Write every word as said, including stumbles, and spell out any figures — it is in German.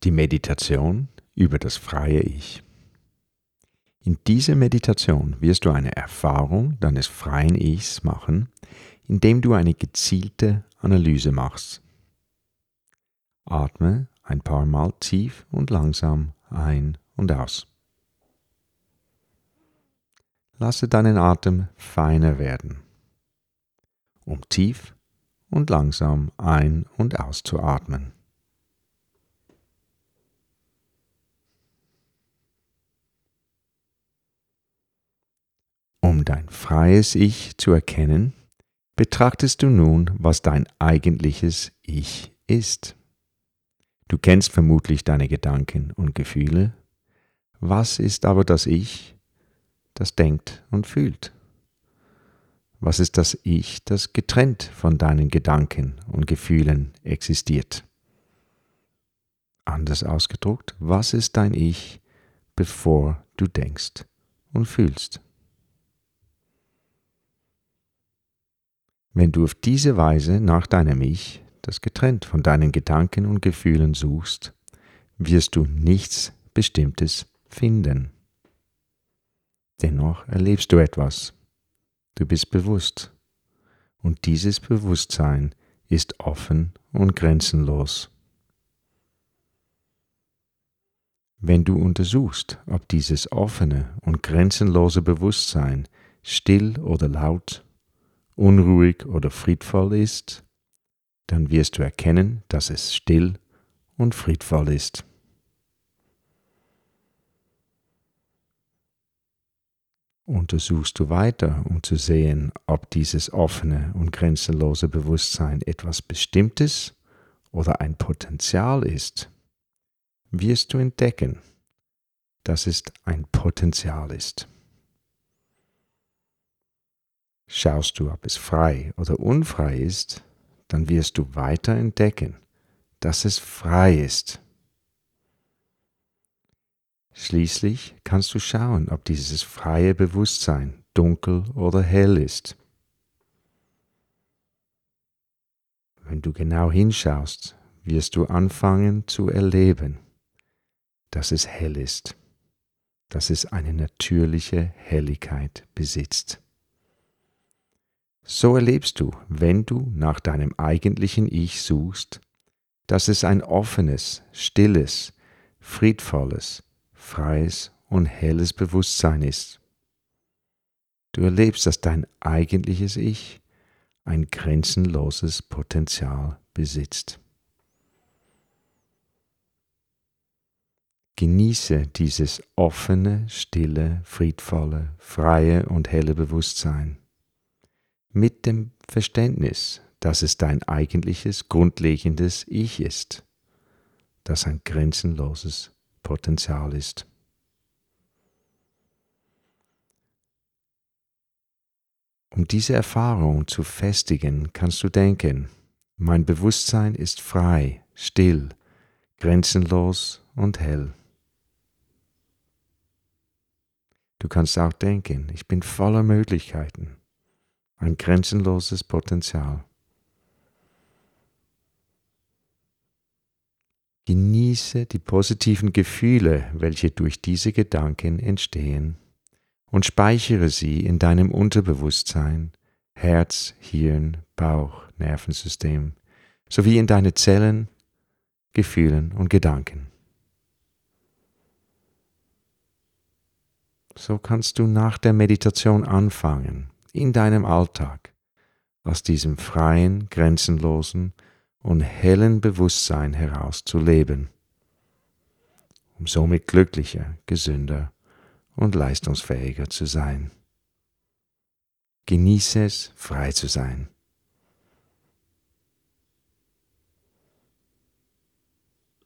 Die Meditation über das freie Ich. In dieser Meditation wirst du eine Erfahrung deines freien Ichs machen, indem du eine gezielte Analyse machst. Atme ein paar Mal tief und langsam ein und aus. Lasse deinen Atem feiner werden, um tief und langsam ein- und auszuatmen. Um dein freies Ich zu erkennen, betrachtest du nun, was dein eigentliches Ich ist. Du kennst vermutlich deine Gedanken und Gefühle. Was ist aber das Ich, das denkt und fühlt? Was ist das Ich, das getrennt von deinen Gedanken und Gefühlen existiert? Anders ausgedrückt, was ist dein Ich, bevor du denkst und fühlst? Wenn du auf diese Weise nach deinem Ich, das getrennt von deinen Gedanken und Gefühlen suchst, wirst du nichts Bestimmtes finden. Dennoch erlebst du etwas. Du bist bewusst. Und dieses Bewusstsein ist offen und grenzenlos. Wenn du untersuchst, ob dieses offene und grenzenlose Bewusstsein still oder laut, unruhig oder friedvoll ist, dann wirst du erkennen, dass es still und friedvoll ist. Untersuchst du weiter, um zu sehen, ob dieses offene und grenzenlose Bewusstsein etwas Bestimmtes oder ein Potenzial ist, wirst du entdecken, dass es ein Potenzial ist. Schaust du, ob es frei oder unfrei ist, dann wirst du weiter entdecken, dass es frei ist. Schließlich kannst du schauen, ob dieses freie Bewusstsein dunkel oder hell ist. Wenn du genau hinschaust, wirst du anfangen zu erleben, dass es hell ist, dass es eine natürliche Helligkeit besitzt. So erlebst du, wenn du nach deinem eigentlichen Ich suchst, dass es ein offenes, stilles, friedvolles, freies und helles Bewusstsein ist. Du erlebst, dass dein eigentliches Ich ein grenzenloses Potenzial besitzt. Genieße dieses offene, stille, friedvolle, freie und helle Bewusstsein mit dem Verständnis, dass es dein eigentliches, grundlegendes Ich ist, das ein grenzenloses Potenzial ist. Um diese Erfahrung zu festigen, kannst du denken, mein Bewusstsein ist frei, still, grenzenlos und hell. Du kannst auch denken, ich bin voller Möglichkeiten, ein grenzenloses Potenzial. Genieße die positiven Gefühle, welche durch diese Gedanken entstehen, und speichere sie in deinem Unterbewusstsein, Herz, Hirn, Bauch, Nervensystem, sowie in deine Zellen, Gefühlen und Gedanken. So kannst du nach der Meditation anfangen, in deinem Alltag, aus diesem freien, grenzenlosen und hellen Bewusstsein heraus zu leben, um somit glücklicher, gesünder und leistungsfähiger zu sein. Genieße es, frei zu sein.